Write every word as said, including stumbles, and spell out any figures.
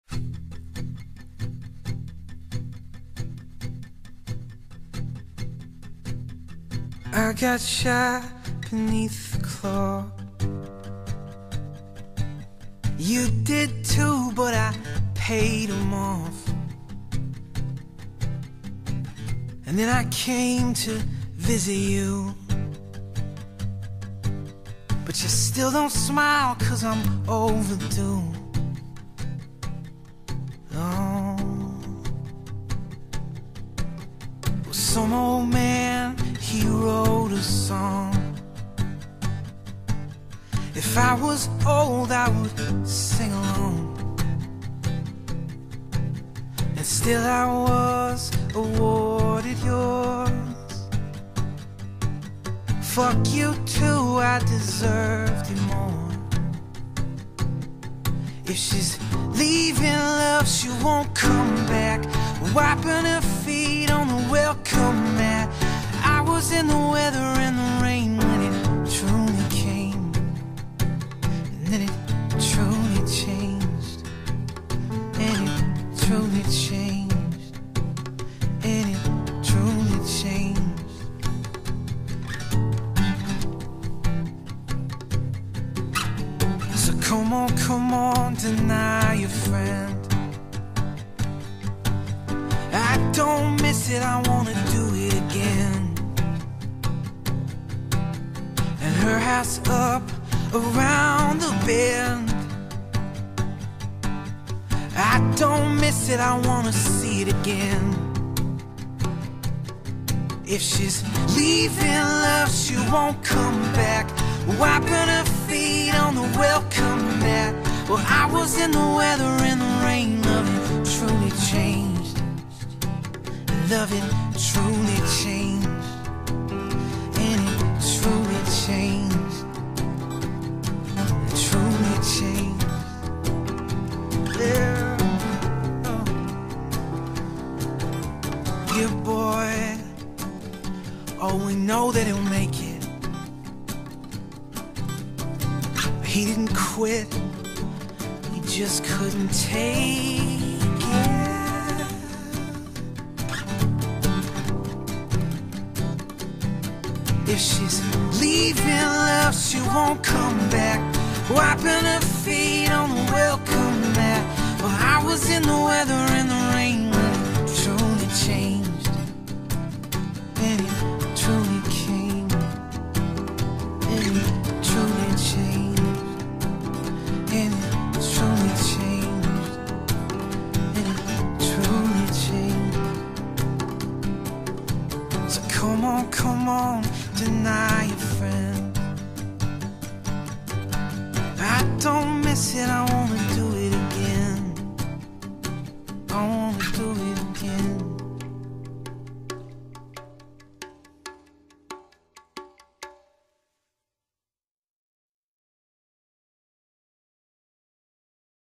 I got shot beneath the claw. You did too, but I paid them off. And then I came to visit you, but you still don't smile, 'cause I'm overdue. Oh, well, some old man, he wrote a song. If I was old, I would sing along. And still I was awarded yours. Fuck you too, I deserved it more. If she's leaving love, she won't come back, wiping her feet on the welcome mat. I was in the weather and the rain when it truly came, and then it truly changed, and it truly changed, and it truly changed. So come on, come on, deny your friend. I don't miss it, I wanna do it again. And her house up around the bend. I don't miss it, I wanna see it again. If she's leaving love, she won't come back, wiping her feet on the welcome mat. Well, I was in the weather and the rain, loving truly changed. Loving truly changed, and it truly changed, truly changed. Yeah. Oh. Yeah, boy. Oh, we know that he'll make it. He didn't quit, he just couldn't take it. If she's leaving love, she won't come back, wiping her feet on the welcome mat. Well, I was in the weather and the rain when it truly changed, and it truly came, and it truly changed, and it truly changed, and it truly changed. So come on, come on, deny your friend. I don't miss it, I